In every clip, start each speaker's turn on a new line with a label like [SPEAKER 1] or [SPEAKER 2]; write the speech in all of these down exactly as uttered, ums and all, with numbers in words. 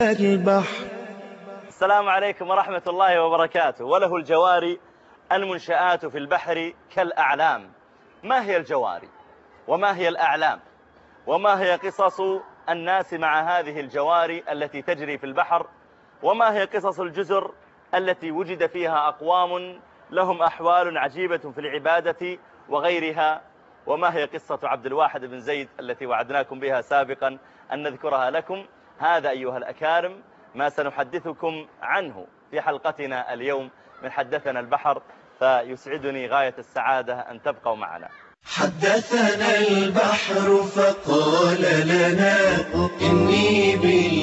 [SPEAKER 1] البحر.
[SPEAKER 2] السلام عليكم ورحمة الله وبركاته. وله الجواري المنشآت في البحر كالأعلام. ما هي الجواري وما هي الأعلام وما هي قصص الناس مع هذه الجواري التي تجري في البحر، وما هي قصص الجزر التي وجد فيها أقوام لهم أحوال عجيبة في العبادة وغيرها، وما هي قصة عبد الواحد بن زيد التي وعدناكم بها سابقا أن نذكرها لكم. هذا أيها الأكارم ما سنحدثكم عنه في حلقتنا اليوم من حدثنا البحر، فيسعدني غاية السعادة أن تبقوا معنا.
[SPEAKER 1] حدثنا البحر فقال لنا إني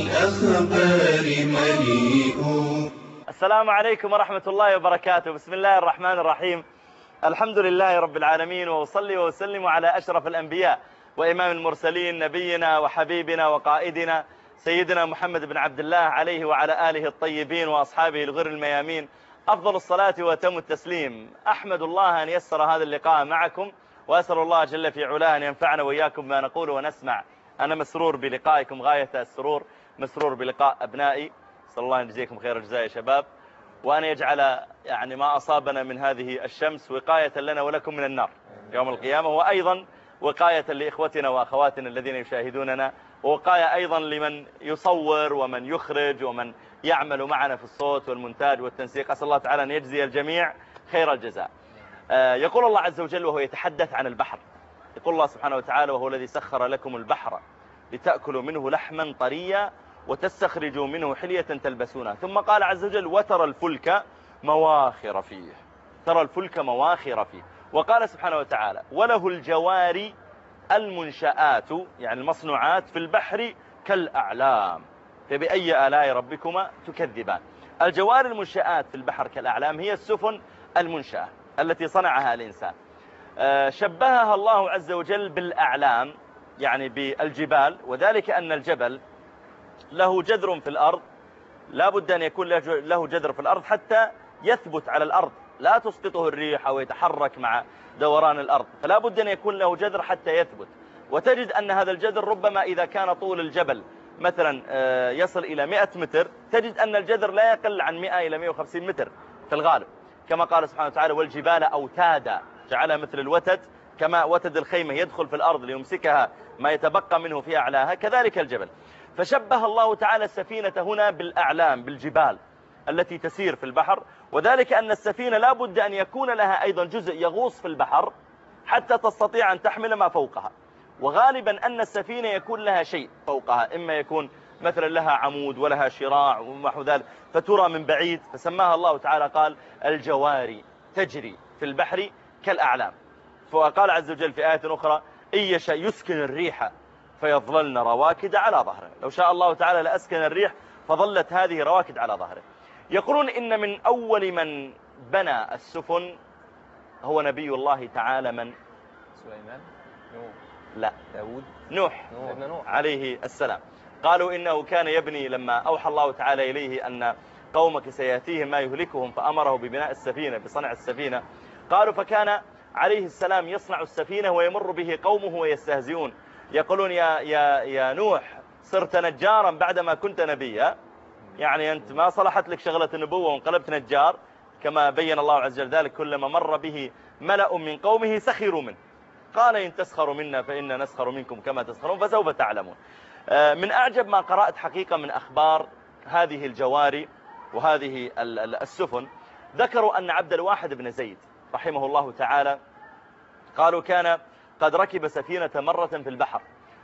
[SPEAKER 1] بالأخبار مليء.
[SPEAKER 2] السلام عليكم ورحمة الله وبركاته. بسم الله الرحمن الرحيم. الحمد لله رب العالمين، وأصلي وأسلم على أشرف الأنبياء وإمام المرسلين نبينا وحبيبنا وقائدنا سيدنا محمد بن عبد الله عليه وعلى آله الطيبين وأصحابه الغر الميامين أفضل الصلاة وتم التسليم. أحمد الله أن يسر هذا اللقاء معكم، وأسأل الله جل في علاه أن ينفعنا وإياكم بما نقول ونسمع. أنا مسرور بلقائكم غاية السرور، مسرور بلقاء أبنائي. أسأل الله أن يجزيكم خير الجزاء يا شباب، وأن يجعل يعني ما أصابنا من هذه الشمس وقاية لنا ولكم من النار يوم القيامة، وأيضا وقاية لإخوتنا وأخواتنا الذين يشاهدوننا، ووقاية أيضا لمن يصور ومن يخرج ومن يعمل معنا في الصوت والمونتاج والتنسيق. أسأل الله تعالى أن يجزي الجميع خير الجزاء. يقول الله عز وجل وهو يتحدث عن البحر، يقول الله سبحانه وتعالى: وهو الذي سخر لكم البحر لتأكلوا منه لحما طريا وتستخرجوا منه حلية تلبسونها. ثم قال عز وجل: وترى الفلك مواخر فيه. ترى الفلك مواخر فيه. وقال سبحانه وتعالى: وله الجواري المنشآت، يعني المصنوعات في البحر كالأعلام. فبأي آلاء ربكما تكذبان؟ الجواري المنشآت في البحر كالأعلام هي السفن المنشأة التي صنعها الإنسان. شبهها الله عز وجل بالأعلام، يعني بالجبال، وذلك أن الجبل له جذر في الأرض، لا بد أن يكون له جذر في الأرض حتى يثبت على الأرض، لا تسقطه الريح أو يتحرك مع دوران الأرض، فلا بد أن يكون له جذر حتى يثبت. وتجد أن هذا الجذر ربما إذا كان طول الجبل مثلا يصل إلى مئة متر، تجد أن الجذر لا يقل عن مئة إلى مئة وخمسين متر في الغالب، كما قال سبحانه وتعالى: والجبال أوتادا، جعلها مثل الوتد، كما وتد الخيمة يدخل في الأرض ليمسكها ما يتبقى منه في أعلاها، كذلك الجبل. فشبه الله تعالى السفينة هنا بالأعلام، بالجبال التي تسير في البحر، وذلك أن السفينة لا بد أن يكون لها أيضا جزء يغوص في البحر حتى تستطيع أن تحمل ما فوقها. وغالبا أن السفينة يكون لها شيء فوقها، إما يكون مثلا لها عمود ولها شراع ونحو ذلك فترى من بعيد، فسماها الله تعالى قال: الجواري تجري في البحر كالأعلام. فقال عز وجل في آية أخرى: إن يشأ يسكن الريح فيظللن رواكد على ظهره. لو شاء الله تعالى لأسكن الريح فظلت هذه رواكد على ظهره. يقولون إن من أول من بنى السفن هو نبي الله تعالى من؟
[SPEAKER 3] سليمان؟ نوح؟
[SPEAKER 2] لا،
[SPEAKER 3] داود؟
[SPEAKER 2] نوح,
[SPEAKER 3] نوح. نوح
[SPEAKER 2] عليه السلام. قالوا إنه كان يبني لما أوحى الله تعالى إليه أن قومك سيأتيهم ما يهلكهم، فأمره ببناء السفينة، بصنع السفينة. قالوا فكان عليه السلام يصنع السفينة ويمر به قومه ويستهزئون، يقولون: يا, يا, يا نوح صرت نجارا بعدما كنت نبيا، يعني أنت ما صلحت لك شغلة النبوة وانقلبت نجار، كما بين الله عز وجل ذلك: كلما مر به ملأ من قومه سخروا منه قال: إن تسخروا منا فإنا نسخر منكم كما تسخرون فسوف تعلمون. من أعجب ما قرأت حقيقة من أخبار هذه الجواري وهذه السفن، ذكروا أن عبد الواحد بن زيد رحمه الله تعالى قالوا كان قد ركب سفينة مرة في البحر،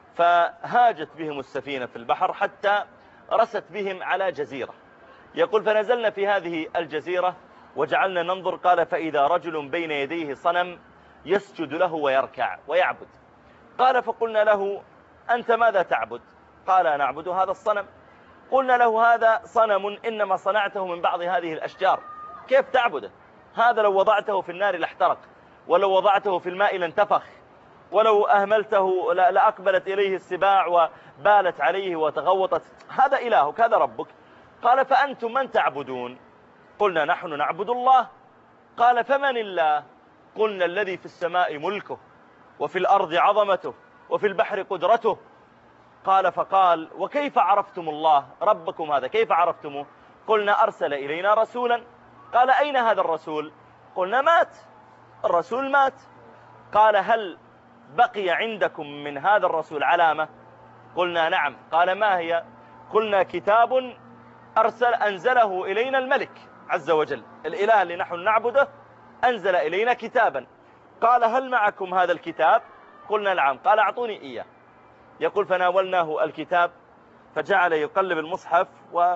[SPEAKER 2] فهاجت بهم السفينة في البحر حتى رست بهم على جزيرة. يقول: فنزلنا في هذه الجزيرة وجعلنا ننظر، قال: فإذا رجل بين يديه صنم يسجد له ويركع ويعبد. قال: فقلنا له: أنت ماذا تعبد؟ قال: نعبد هذا الصنم. قلنا له: هذا صنم إنما صنعته من بعض هذه الأشجار، كيف تعبده؟ هذا لو وضعته في النار لاحترق، ولو وضعته في الماء لانتفخ، ولو أهملته لأقبلت إليه السباع وبالت عليه وتغوطت. هذا إلهك، هذا ربك. قال: فأنتم من تعبدون؟ قلنا: نحن نعبد الله. قال: فمن الله؟ قلنا: الذي في السماء ملكه، وفي الأرض عظمته، وفي البحر قدرته. قال فقال وكيف عرفتم الله ربكم هذا كيف عرفتموه؟ قلنا أرسل إلينا رسولا. قال أين هذا الرسول؟ قلنا مات، الرسول مات. قال هل بقي عندكم من هذا الرسول علامة؟ قلنا نعم. قال ما هي؟ قلنا كتاب أرسل أنزله إلينا الملك عز وجل، الإله اللي نحن نعبده أنزل إلينا كتابا. قال هل معكم هذا الكتاب؟ قلنا نعم. قال أعطوني إياه. يقول فناولناه الكتاب فجعل يقلب المصحف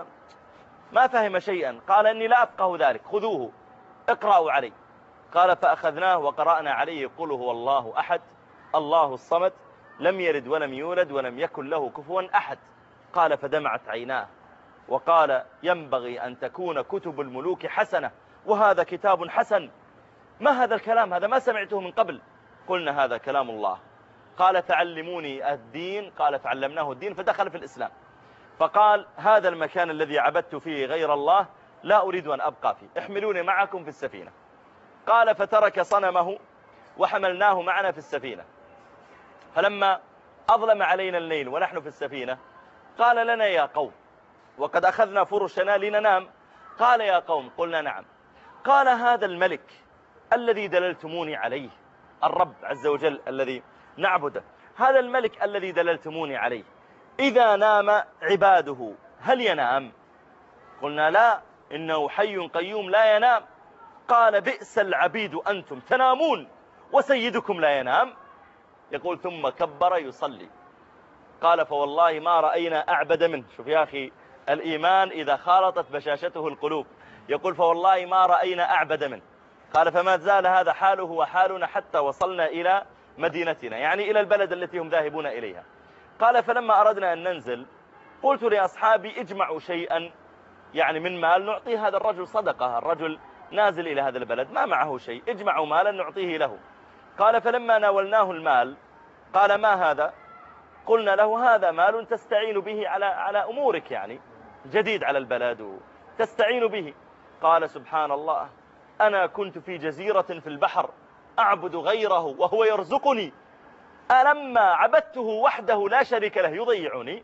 [SPEAKER 2] وما فهم شيئا. قال إني لا أفقه ذلك، خذوه اقرأوا علي. قال فأخذناه وقرأنا عليه يقول هو الله أحد الله الصمد لم يلد ولم يولد ولم يكن له كفوا أحد. قال فدمعت عيناه وقال ينبغي أن تكون كتب الملوك حسنة وهذا كتاب حسن. ما هذا الكلام؟ هذا ما سمعته من قبل. قلنا هذا كلام الله. قال فعلموني الدين. قال فعلمناه الدين فدخل في الإسلام. فقال هذا المكان الذي عبدت فيه غير الله لا أريد أن أبقى فيه، احملوني معكم في السفينة. قال فترك صنمه وحملناه معنا في السفينة. فلما أظلم علينا الليل ونحن في السفينة قال لنا يا قوم، وقد أخذنا فرشنا لننام. قال يا قوم. قلنا نعم. قال هذا الملك الذي دللتموني عليه، الرب عز وجل الذي نعبده، هذا الملك الذي دللتموني عليه إذا نام عباده هل ينام؟ قلنا لا، إنه حي قيوم لا ينام. قال بئس العبيد أنتم تنامون وسيدكم لا ينام. يقول ثم كبر يصلي. قال فوالله ما رأينا أعبد منه. شوف يا أخي الإيمان إذا خالطت بشاشته القلوب. يقول فوالله ما رأينا أعبد منه. قال فما زال هذا حاله وحالنا حتى وصلنا إلى مدينتنا، يعني إلى البلد التي هم ذاهبون إليها. قال فلما أردنا أن ننزل قلت لأصحابي اجمعوا شيئا يعني من مال نعطي هذا الرجل صدقة، الرجل نازل إلى هذا البلد ما معه شيء، اجمعوا مالا نعطيه له. قال فلما ناولناه المال قال ما هذا؟ قلنا له هذا مال تستعين به على على أمورك، يعني جديد على البلد تستعين به. قال سبحان الله أنا كنت في جزيرة في البحر أعبد غيره وهو يرزقني، ألما عبدته وحده لا شريك له يضيعني؟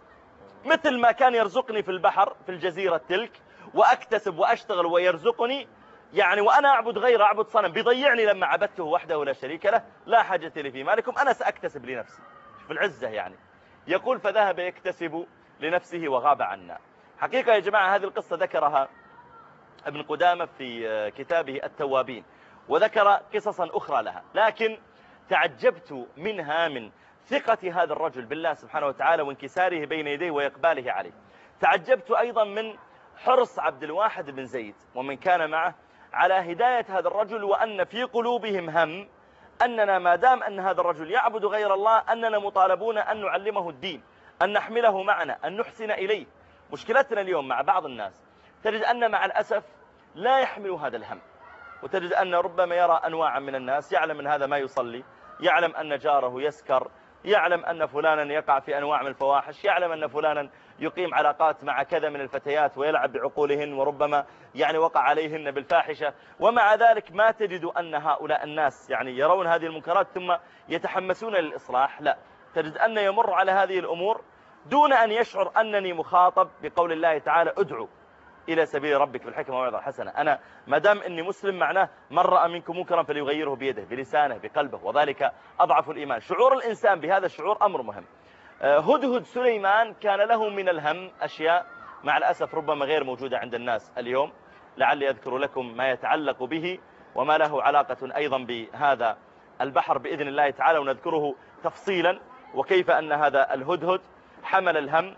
[SPEAKER 2] مثل ما كان يرزقني في البحر في الجزيرة تلك وأكتسب وأشتغل ويرزقني، يعني وأنا أعبد غير أعبد صنم بيضيعني لما عبدته وحده لا شريك له. لا حاجة لي في مالكم أنا سأكتسب لنفسي في العزة يعني. يقول فذهب يكتسب لنفسه وغاب عنا. حقيقة يا جماعة هذه القصة ذكرها ابن قدامة في كتابه التوابين وذكر قصصا أخرى لها، لكن تعجبت منها من ثقة هذا الرجل بالله سبحانه وتعالى وانكساره بين يديه وإقباله عليه. تعجبت أيضا من حرص عبد الواحد بن زيد ومن كان معه على هداية هذا الرجل، وأن في قلوبهم هم أننا ما دام أن هذا الرجل يعبد غير الله أننا مطالبون أن نعلمه الدين، أن نحمله معنا، أن نحسن إليه. مشكلتنا اليوم مع بعض الناس تجد أن مع الأسف لا يحمل هذا الهم، وتجد أن ربما يرى أنواعا من الناس يعلم أن هذا ما يصلي، يعلم أن جاره يسكر، يعلم أن فلانا يقع في أنواع من الفواحش، يعلم أن فلانا يقيم علاقات مع كذا من الفتيات ويلعب بعقولهن وربما يعني وقع عليهن بالفاحشة، ومع ذلك ما تجد أن هؤلاء الناس يعني يرون هذه المنكرات ثم يتحمسون للإصلاح. لا، تجد أن يمر على هذه الأمور دون أن يشعر أنني مخاطب بقول الله تعالى ادعوا إلى سبيل ربك بالحكمة والموعظة الحسنة. أنا ما دام إني مسلم معناه من رأى منكم منكرا فليغيره بيده بلسانه بقلبه وذلك أضعف الإيمان. شعور الإنسان بهذا الشعور أمر مهم. هدهد سليمان كان له من الهم أشياء مع الأسف ربما غير موجودة عند الناس اليوم، لعلي أذكر لكم ما يتعلق به وما له علاقة أيضا بهذا البحر بإذن الله تعالى، ونذكره تفصيلا وكيف أن هذا الهدهد حمل الهم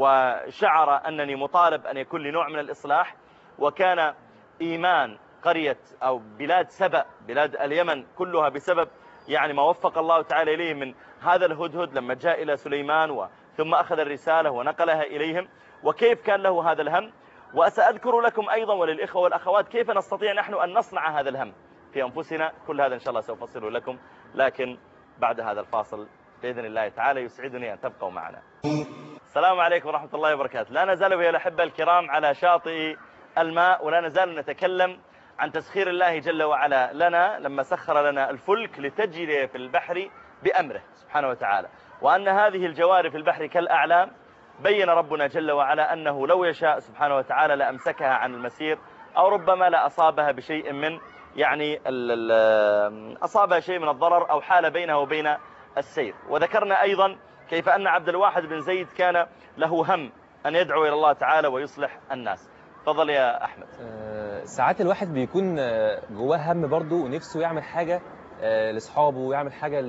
[SPEAKER 2] وشعر أنني مطالب أن يكون لي نوع من الإصلاح. وكان إيمان قرية أو بلاد سبأ بلاد اليمن كلها بسبب يعني ما وفق الله تعالى إليه من هذا الهدهد لما جاء إلى سليمان ثم أخذ الرسالة ونقلها إليهم، وكيف كان له هذا الهم. وسأذكر لكم أيضا وللإخوة والأخوات كيف نستطيع نحن أن نصنع هذا الهم في أنفسنا. كل هذا إن شاء الله سوف أفصله لكم، لكن بعد هذا الفاصل بإذن الله تعالى. يسعدني أن تبقوا معنا. السلام عليكم ورحمة الله وبركاته. لا نزال ويا الأحبة الكرام على شاطئ الماء، ولا نزال نتكلم عن تسخير الله جل وعلا لنا لما سخر لنا الفلك لتجري في البحر بأمره سبحانه وتعالى، وأن هذه الجوار في البحر كالأعلام. بين ربنا جل وعلا أنه لو يشاء سبحانه وتعالى لأمسكها عن المسير، أو ربما لأصابها بشيء من يعني أصابها شيء من الضرر، أو حال بينها وبين السير. وذكرنا أيضا كيف أن عبد الواحد بن زيد كان له هم أن يدعو إلى الله تعالى ويصلح الناس. تفضل يا أحمد.
[SPEAKER 3] أه ساعات الواحد بيكون جواه هم برضه ونفسه يعمل حاجة أه لاصحابه ويعمل حاجة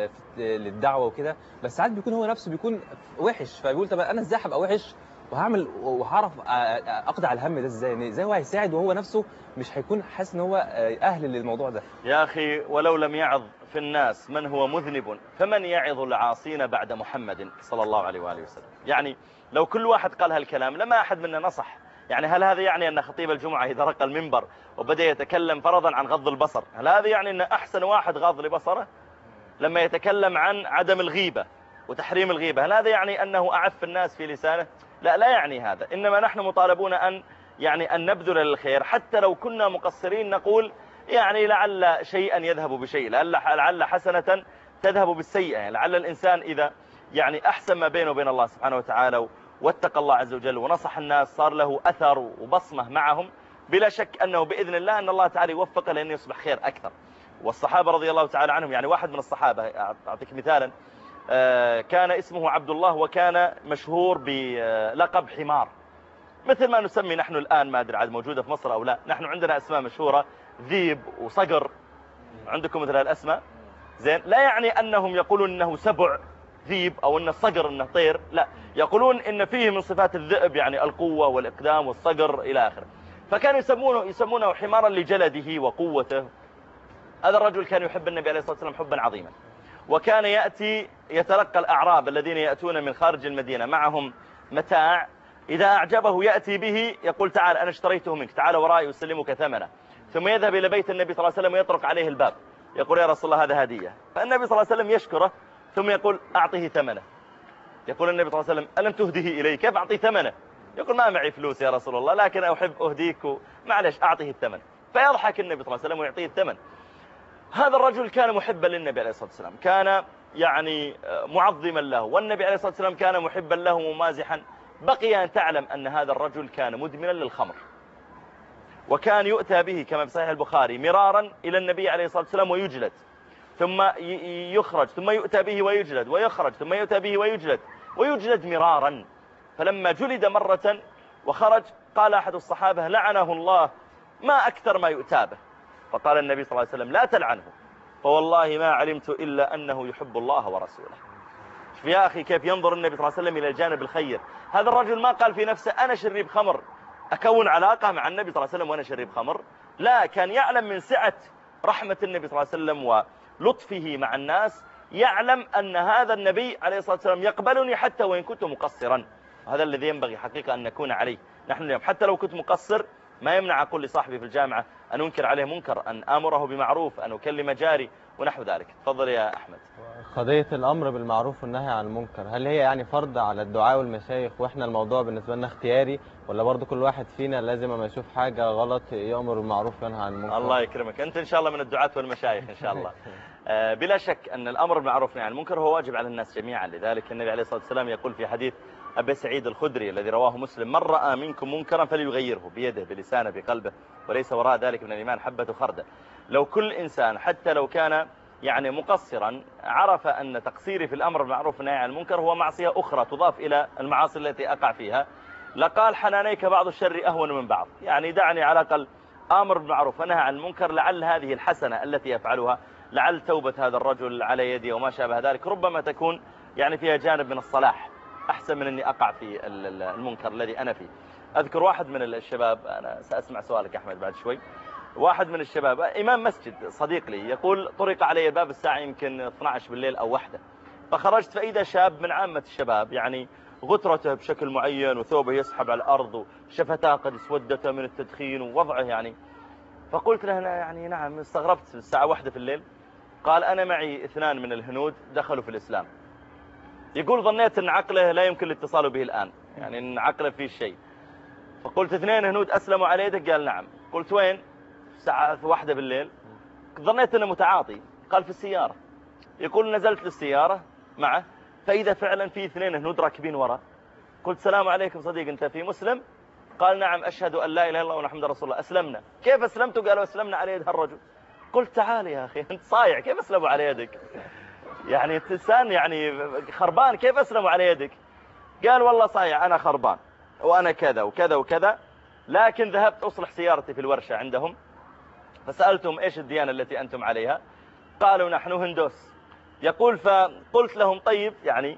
[SPEAKER 3] للدعوة وكده، بس ساعات بيكون هو نفسه بيكون وحش، فبيقول طب أنا إزاي هبقى وحش وهعمل وهعرف أقضي على الهم ده إزاي؟ إزاي هو هيساعد وهو نفسه مش هيكون حاسس إن هو أهل للموضوع ده؟
[SPEAKER 2] يا أخي ولو لم يعظ في الناس من هو مذنب فمن يعظ العاصين بعد محمد صلى الله عليه وآله وسلم. يعني لو كل واحد قال هالكلام لما أحد منا نصح. يعني هل هذا يعني أن خطيب الجمعة إذا رقى المنبر وبدأ يتكلم فرضا عن غض البصر، هل هذا يعني أن أحسن واحد غاض لبصره؟ لما يتكلم عن عدم الغيبة وتحريم الغيبة، هل هذا يعني أنه أعف الناس في لسانه؟ لا، لا يعني هذا. إنما نحن مطالبون أن يعني أن نبذل للخير، حتى لو كنا مقصرين نقول يعني لعل شيئا يذهب بشيء، لعل لعل حسنة تذهب بالسيئة. يعني لعل الإنسان إذا يعني أحسن ما بينه وبين الله سبحانه وتعالى واتقى الله عز وجل ونصح الناس صار له أثر وبصمة معهم، بلا شك أنه بإذن الله أن الله تعالى يوفقه لأن يصبح خير أكثر. والصحابة رضي الله تعالى عنهم، يعني واحد من الصحابة أعطيك مثالا، كان اسمه عبد الله وكان مشهور بلقب حمار، مثل ما نسمي نحن الآن، ما أدري عاد موجودة في مصر أو لا، نحن عندنا أسماء مشهورة ذيب وصقر، عندكم مثل الأسماء زين. لا يعني أنهم يقولون أنه سبع ذيب أو أن الصقر أنه طير، لا، يقولون إن فيه من صفات الذئب يعني القوة والإقدام والصقر إلى آخره. فكانوا يسمونه يسمونه حمارا لجلده وقوته. هذا الرجل كان يحب النبي عليه الصلاة والسلام حبا عظيما، وكان يأتي يتلقى الأعراب الذين يأتون من خارج المدينة معهم متاع، إذا أعجبه يأتي به يقول تعال أنا اشتريته منك، تعال ورائي وسلمك ثمنه، ثم يذهب إلى بيت النبي صلى الله عليه وسلم ويطرق عليه الباب يقول يا رسول الله هذا هدية، فالنبي صلى الله عليه وسلم يشكره ثم يقول أعطيه ثمنه. يقول النبي صلى الله عليه وسلم ألم تهديه إلي؟ كيف أعطيه ثمنه؟ يقول ما معي فلوس يا رسول الله لكن أحب أهديك، معلش أعطيه الثمن. فيضحك النبي صلى الله عليه وسلم ويعطيه الثمن. هذا الرجل كان محبا للنبي عليه الصلاة والسلام، كان يعني معظما له، والنبي عليه الصلاة والسلام كان محبا له ومازحا. بقي أن تعلم أن هذا الرجل كان مدمنا للخمر، وكان يؤتى به كما في صحيح البخاري مرارا إلى النبي عليه الصلاة والسلام ويجلد، ثم يخرج، ثم يؤتى به ويجلد ويخرج، ثم يؤتى به ويجلد ويجلد مرارا. فلما جلد مرة وخرج قال أحد الصحابة لعنه الله ما أكثر ما يؤتى به. فقال النبي صلى الله عليه وسلم لا تلعنه فوالله ما علمت إلا أنه يحب الله ورسوله. يا أخي كيف ينظر النبي صلى الله عليه وسلم إلى الجانب الخير. هذا الرجل ما قال في نفسه أنا شريب خمر أكون علاقة مع النبي صلى الله عليه وسلم وأنا شريب خمر، لا، كان يعلم من سعة رحمة النبي صلى الله عليه وسلم ولطفه مع الناس، يعلم أن هذا النبي عليه الصلاة والسلام يقبلني حتى وإن كنت مقصرا. هذا الذي ينبغي حقيقة أن نكون عليه نحن اليوم. حتى لو كنت مقصر ما يمنع أقول لصاحبي في الجامعة أن أنكر عليه منكر، أن آمره بمعروف، أن أكلم جاري ونحو ذلك. تفضل يا أحمد.
[SPEAKER 4] قضية الأمر بالمعروف والنهي عن المنكر، هل هي يعني فرض على الدعاء والمشايخ وإحنا الموضوع بالنسبة لنا اختياري، ولا برضو كل واحد فينا لازم أما يشوف حاجة غلط يأمر بالمعروف وينهى عن المنكر؟
[SPEAKER 2] الله يكرمك، أنت إن شاء الله من الدعاة والمشايخ إن شاء الله. بلا شك أن الأمر بالمعروف والنهي عن المنكر هو واجب على الناس جميعا. لذلك النبي عليه الصلاة والسلام يقول في حديث أبي سعيد الخدري الذي رواه مسلم من رأى منكم منكرا فليغيره بيده بلسانه بقلبه وليس وراء ذلك من الإيمان حبة خردل. لو كل إنسان حتى لو كان يعني مقصرا عرف أن تقصيري في الأمر بالمعروف والنهي عن المنكر هو معصية أخرى تضاف إلى المعاصي التي أقع فيها، لقال حنانيك بعض الشر أهون من بعض. يعني دعني على الأقل آمر بالمعروف ونهى عن المنكر، لعل هذه الحسنة التي يفعلها، لعل توبة هذا الرجل على يدي وما شابه ذلك ربما تكون يعني فيها جانب من الصلاح أحسن من أني أقع في المنكر الذي أنا فيه. أذكر واحد من الشباب، أنا سأسمع سؤالك أحمد بعد شوي، واحد من الشباب إمام مسجد صديق لي يقول طرق علي الباب الساعة يمكن اثنتي عشرة بالليل أو واحدة، فخرجت فإذا شاب من عامة الشباب يعني غترته بشكل معين وثوبه يسحب على الأرض وشفتاه قد اسودت من التدخين ووضعه يعني، فقلت له يعني نعم استغربت الساعة واحدة في الليل. قال أنا معي اثنان من الهنود دخلوا في الإسلام، يقول ظنيت أن عقله لا يمكن الاتصال به الآن، يعني أن عقله فيه شيء، فقلت اثنين هنود أسلموا على يدك؟ قال نعم. قلت وين؟ الساعة واحدة بالليل. ظنيت أنه متعاطي. قال في السيارة. يقول نزلت للسيارة معه، فإذا فعلا في اثنين هنود راكبين وراء. قلت السلام عليكم صديق، أنت في مسلم؟ قال نعم أشهد أن لا إله إلا الله ومحمد رسول الله. أسلمنا. كيف أسلمتوا؟ قالوا أسلمنا على يد هالرجل. قلت تعال يا أخي أنت صايع، كيف أسلموا على يدك؟ يعني إنسان يعني خربان، كيف أسلموا على يدك؟ قال والله صايع أنا خربان وأنا كذا وكذا وكذا، لكن ذهبت أصلح سيارتي في الورشة عندهم، فسألتهم إيش الديانة التي أنتم عليها؟ قالوا نحن هندوس. يقول فقلت لهم طيب يعني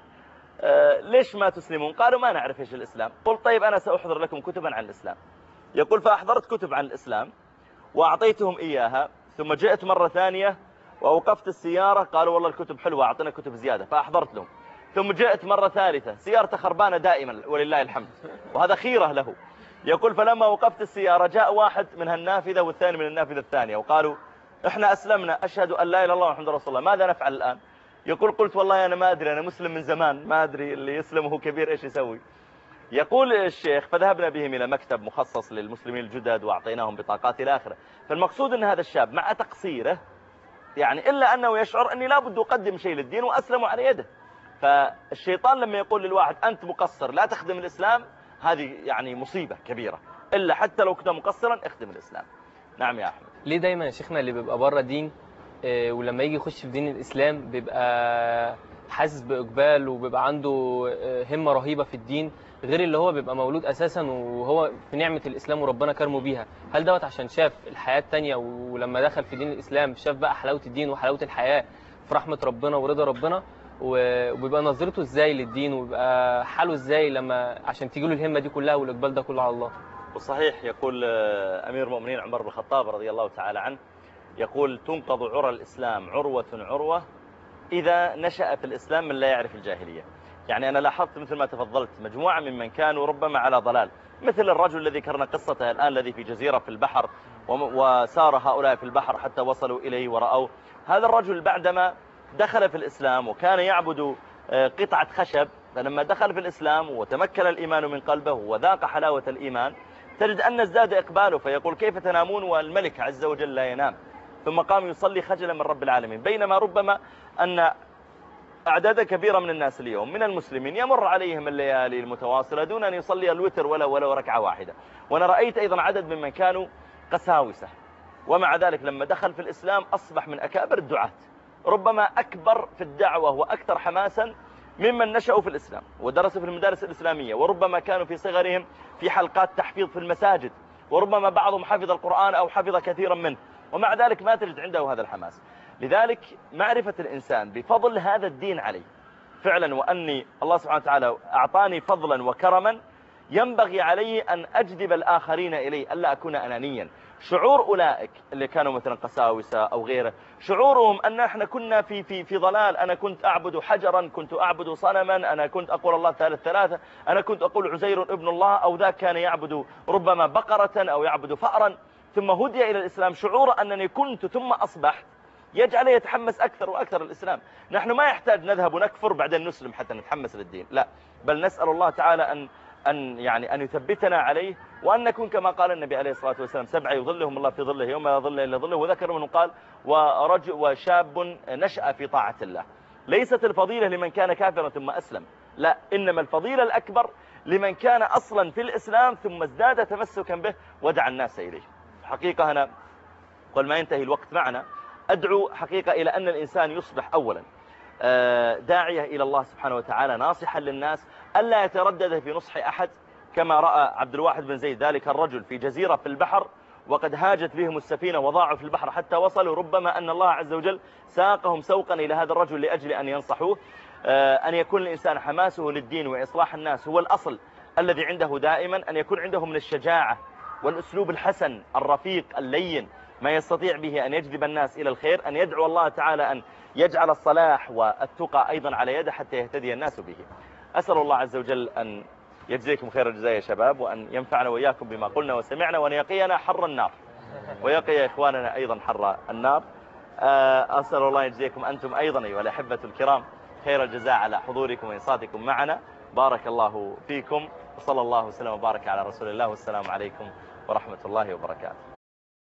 [SPEAKER 2] آه ليش ما تسلمون؟ قالوا ما نعرف إيش الإسلام. قلت طيب أنا سأحضر لكم كتبا عن الإسلام. يقول فأحضرت كتب عن الإسلام وأعطيتهم إياها، ثم جئت مرة ثانية وأوقفت السيارة، قالوا والله الكتب حلوة أعطينا كتب زيادة، فأحضرت لهم. ثم جئت مرة ثالثة، سيارته خربانة دائما ولله الحمد، وهذا خيرة له. يقول فلما وقفت السيارة جاء واحد من هالنافذة والثاني من النافذة الثانية وقالوا احنا أسلمنا أشهد أن لا إله إلا الله ومحمد رسول الله، ماذا نفعل الآن؟ يقول قلت والله أنا ما أدري، أنا مسلم من زمان، ما أدري اللي يسلم وهو كبير إيش يسوي. يقول الشيخ فذهبنا بهم إلى مكتب مخصص للمسلمين الجدد وأعطيناهم بطاقات إلى آخره. فالمقصود أن هذا الشاب مع تقصيره يعني إلا أنه يشعر أني لا بد أقدم شيء للدين وأسلموا على يده. فالشيطان لما يقول للواحد أنت مقصر لا تخدم الإسلام، هذه يعني مصيبة كبيرة، إلا حتى لو كنت مقصرا اخدم الإسلام. نعم يا أحمد.
[SPEAKER 3] ليه دايما يا شيخنا اللي بيبقى بره دين آه، ولما يجي يخش في دين الإسلام بيبقى حاسس بإقبال وبيبقى عنده آه، همة رهيبة في الدين، غير اللي هو بيبقى مولود أساسا وهو في نعمة الإسلام وربنا كرمه بيها؟ هل دوت عشان شاف الحياة التانية ولما دخل في دين الإسلام شاف بقى حلاوة الدين وحلاوة الحياة في رحمة ربنا ورضا ربنا، وبيبقى نظرته ازاي للدين وبيبقى حاله ازاي لما عشان تيجي له الهمة دي كلها والإقبال ده كله على الله؟
[SPEAKER 2] وصحيح يقول أمير المؤمنين عمر بن الخطاب رضي الله تعالى عنه، يقول تنقض عرى الإسلام عروة عروة إذا نشأ في الإسلام من لا يعرف الجاهلية. يعني أنا لاحظت مثل ما تفضلت مجموعة ممن كانوا ربما على ضلال، مثل الرجل الذي ذكرنا قصته الآن الذي في جزيرة في البحر وسار هؤلاء في البحر حتى وصلوا إليه ورأوا هذا الرجل بعدما دخل في الإسلام وكان يعبد قطعة خشب، فلما دخل في الإسلام وتمكن الإيمان من قلبه وذاق حلاوة الإيمان تجد أن ازداد إقباله، فيقول كيف تنامون والملك عز وجل لا ينام؟ ثم قام يصلي خجلا من رب العالمين. بينما ربما أن أعداد كبيرة من الناس اليوم من المسلمين يمر عليهم الليالي المتواصلة دون أن يصلي الوتر ولا ولو ركعة واحدة. وأنا رأيت أيضا عدد ممن كانوا قساوسة، ومع ذلك لما دخل في الإسلام أصبح من أكابر الدعاة، ربما أكبر في الدعوة وأكثر حماسا ممن نشأوا في الإسلام ودرسوا في المدارس الإسلامية، وربما كانوا في صغرهم في حلقات تحفيظ في المساجد، وربما بعضهم حفظ القرآن أو حفظ كثيرا منه، ومع ذلك ما تجد عنده هذا الحماس. لذلك معرفة الإنسان بفضل هذا الدين عليه فعلا، وأني الله سبحانه وتعالى أعطاني فضلا وكرما ينبغي علي أن أجذب الآخرين إليه، ألا أكون أنانيا. شعور أولئك اللي كانوا مثلا قساوسة أو غيره، شعورهم أن احنا كنا في في في ضلال، أنا كنت أعبد حجرا، كنت أعبد صنما، أنا كنت أقول الله ثالث ثلاثة، أنا كنت أقول عزير ابن الله، أو ذاك كان يعبد ربما بقرة أو يعبد فأرا، ثم هدي إلى الإسلام. شعور أنني كنت ثم أصبحت يجعله يتحمس أكثر وأكثر الإسلام. نحن ما يحتاج نذهب ونكفر بعدين نسلم حتى نتحمس للدين، لا، بل نسأل الله تعالى أن أن يعني أن يثبتنا عليه، وأن نكون كما قال النبي عليه الصلاة والسلام سبعة يظلهم الله في ظله يوم لا ظل إلا ظله، وذكر منه قال ورجل وشاب نشأ في طاعة الله. ليست الفضيلة لمن كان كافرا ثم أسلم، لا، إنما الفضيلة الأكبر لمن كان أصلا في الإسلام ثم ازداد تمسكا به ودعا الناس إليه. حقيقة أنا قل ما ينتهي الوقت معنا، أدعو حقيقة إلى أن الإنسان يصبح أولا داعية إلى الله سبحانه وتعالى، ناصحا للناس، ألا يتردد في نصح أحد، كما رأى عبد الواحد بن زيد ذلك الرجل في جزيرة في البحر وقد هاجت بهم السفينة وضاعوا في البحر حتى وصلوا، ربما أن الله عز وجل ساقهم سوقا إلى هذا الرجل لأجل أن ينصحوه. أن يكون الإنسان حماسه للدين وإصلاح الناس هو الأصل الذي عنده دائما، أن يكون عنده من الشجاعة والأسلوب الحسن الرفيق اللين ما يستطيع به أن يجذب الناس إلى الخير، أن يدعو الله تعالى أن يجعل الصلاح والتقى أيضا على يده حتى يهتدي الناس به. أسأل الله عز وجل أن يجزيكم خير الجزاء يا شباب، وأن ينفعنا وإياكم بما قلنا وسمعنا، وأن يقينا حر النار ويقي إخواننا أيضا حر النار. أسأل الله يجزيكم أنتم أيضا أيها الأحبة الكرام خير الجزاء على حضوركم وإنصاتكم معنا. بارك الله فيكم، وصلى الله وسلم وبارك على رسول الله، والسلام عليكم ورحمة الله وبركاته.